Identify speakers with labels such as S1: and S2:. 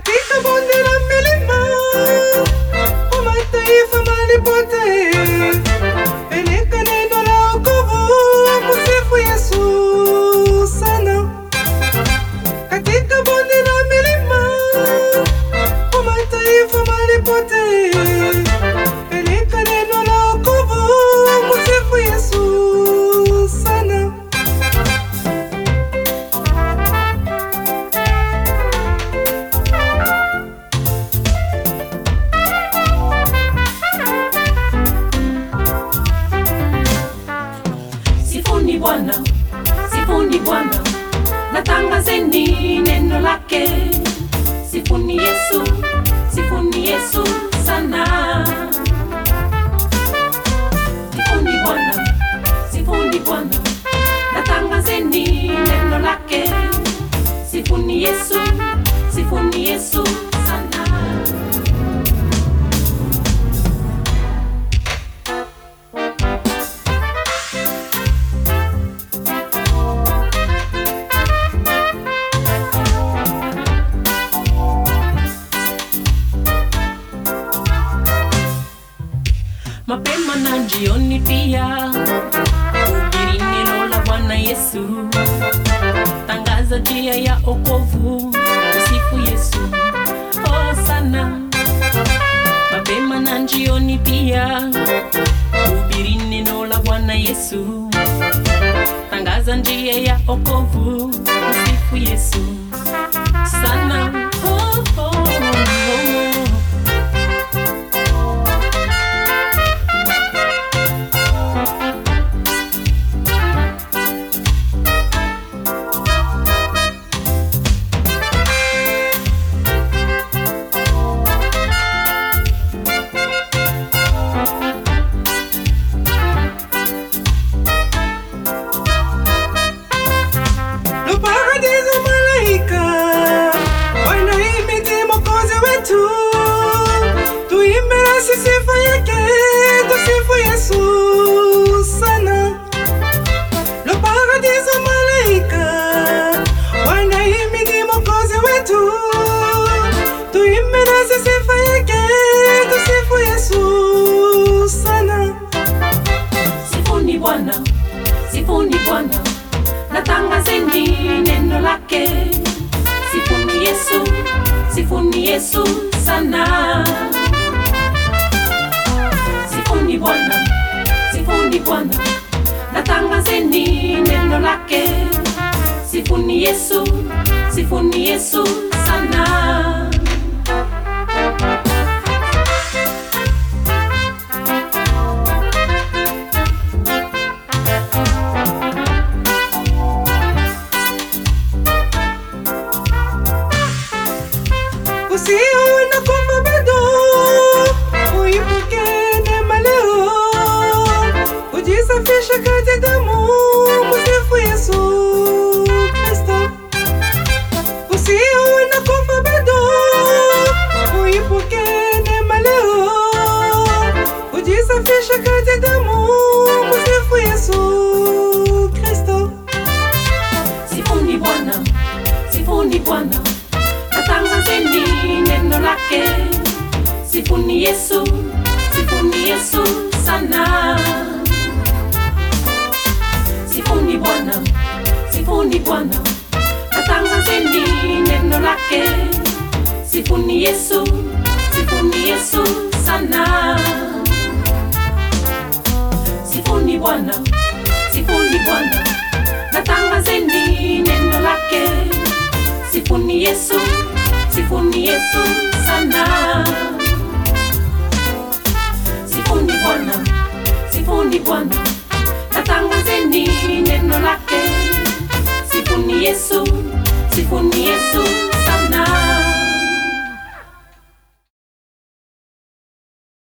S1: katika bonde la milima, kwa mataifa mahali pote, peleka neno la wokovu, msifu Yesu sana. Katika bonde la milima, kwa mataifa mahali pote, peleka neno la wokovu, msifu Yesu sana.
S2: Sifuni Bwana, natangazeni neno lake. Sifuni Yesu sana. Sifuni Bwana, natangazeni neno lake. Sifuni Yesu sana. Mapema na jioni pia, hubiri neno la Bwana Yesu. Tangaza njia ya wokovu, msifu Yesu sana. Mapema na jioni pia, hubiri neno la Bwana Yesu. Tangaza njia ya wokovu, msifu Yesu sana.
S1: Tuimbe sifa yake, tusifu Yesu sana. Lo paradiso malaika wanahimidi Mwokozi wetu. Tuimbe sifa yake, tusifu Yesu sana.
S2: Sifuni Bwana, natangazeni neno lake. Sifuni Yesu sana. Sifuni Bwana, natangazeni neno lake. Sifuni Yesu sana.
S1: Usione kwamba bado uibuke neema leo, ujisafishe kati damu, msifu Yesu Kristo. Usione kwamba bado uibuke neema leo, ujisafishe kati damu, msifu Yesu Kristo.
S2: Sifuni Bwana, natangazeni neno lake. Sifuni Yesu sana. Sifuni Bwana, natangazeni neno lake. Sifuni Yesu sana. Sifuni Bwana, natangazeni neno lake. Sifuni Yesu sana.